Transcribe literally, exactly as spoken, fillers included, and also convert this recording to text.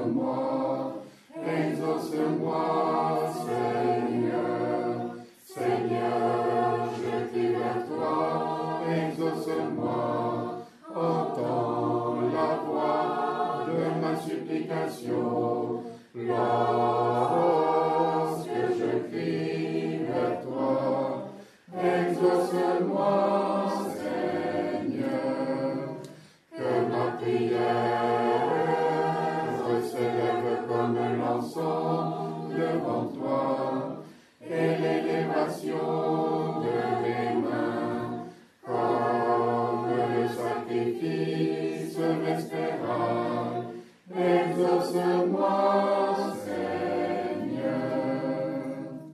exauce-moi, exauce-moi, Seigneur, Seigneur, je crie vers toi, exauce-moi, entends la voix de ma supplication, lorsque je crie vers toi, exauce-moi, Seigneur, que ma prière s'élève comme l'encens devant toi, et l'élévation de mes mains, comme le sacrifice vespéral. Exauce-moi,